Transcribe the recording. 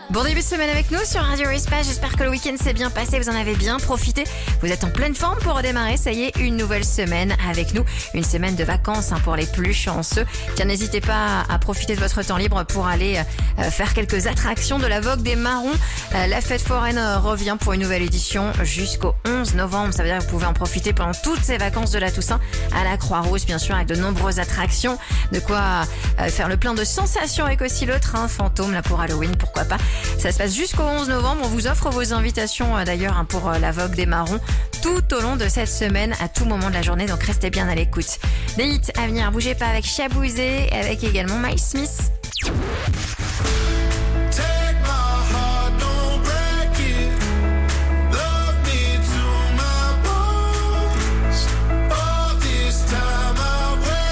Bon début de semaine avec nous sur Radio Espace. J'espère que le week-end s'est bien passé, vous en avez bien profité. Vous êtes en pleine forme pour redémarrer. Ça y est, une nouvelle semaine avec nous. Une semaine de vacances pour les plus chanceux. Tiens, n'hésitez pas à profiter de votre temps libre pour aller faire quelques attractions de la Vogue des Marrons. La fête foraine revient pour une nouvelle édition jusqu'au 11 novembre. Ça veut dire que vous pouvez en profiter pendant toutes ces vacances de la Toussaint à la Croix-Rousse, bien sûr, avec de nombreuses attractions. De quoi faire le plein de sensations avec aussi le train fantôme là pour Halloween, pourquoi pas. Ça se passe jusqu'au 11 novembre. On vous offre vos invitations d'ailleurs pour la Vogue des Marrons tout au long de cette semaine, à tout moment de la journée. Donc restez bien à l'écoute. Des hits à venir, bougez pas avec Chabouzé, avec également Miles Smith.